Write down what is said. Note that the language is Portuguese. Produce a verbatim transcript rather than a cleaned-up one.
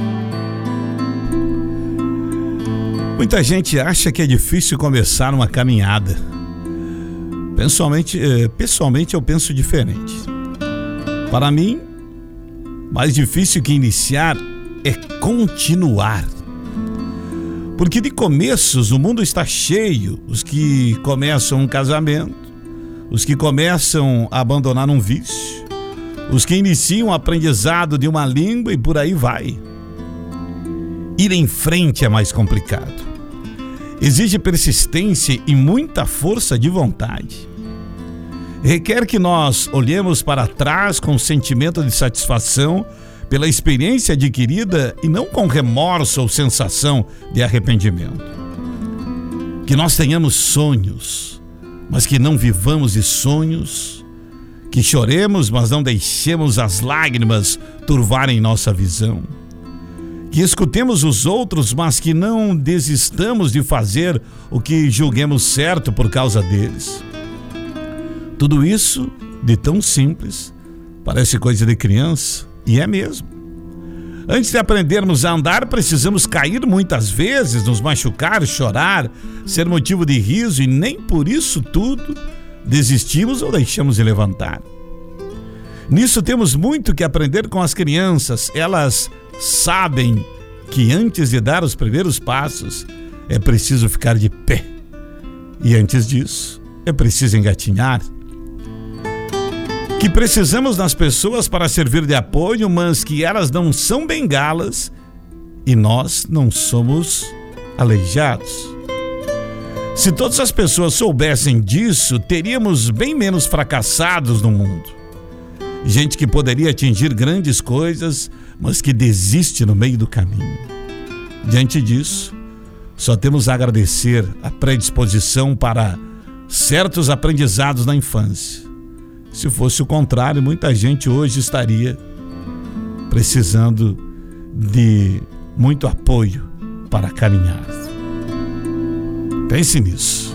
Muita gente acha que é difícil começar uma caminhada. Pessoalmente, pessoalmente eu penso diferente. Para mim, mais difícil que iniciar é continuar. Porque de começos o mundo está cheio. Os que começam um casamento, os que começam a abandonar um vício, os que iniciam o aprendizado de uma língua e por aí vai. Ir em frente é mais complicado. Exige persistência e muita força de vontade. Requer que nós olhemos para trás com sentimento de satisfação pela experiência adquirida e não com remorso ou sensação de arrependimento. Que nós tenhamos sonhos, mas que não vivamos de sonhos. Que choremos, mas não deixemos as lágrimas turvarem nossa visão. Que escutemos os outros, mas que não desistamos de fazer o que julguemos certo por causa deles. Tudo isso, de tão simples, parece coisa de criança, e é mesmo. Antes de aprendermos a andar, precisamos cair muitas vezes, nos machucar, chorar, ser motivo de riso, e nem por isso tudo desistimos ou deixamos de levantar. Nisso temos muito que aprender com as crianças. Elas sabem que antes de dar os primeiros passos é preciso ficar de pé, e antes disso é preciso engatinhar. Que precisamos das pessoas para servir de apoio, mas que elas não são bengalas e nós não somos aleijados. Se todas as pessoas soubessem disso, teríamos bem menos fracassados no mundo. Gente que poderia atingir grandes coisas, mas que desiste no meio do caminho. Diante disso, só temos a agradecer a predisposição para certos aprendizados na infância. Se fosse o contrário, muita gente hoje estaria precisando de muito apoio para caminhar. Pense nisso.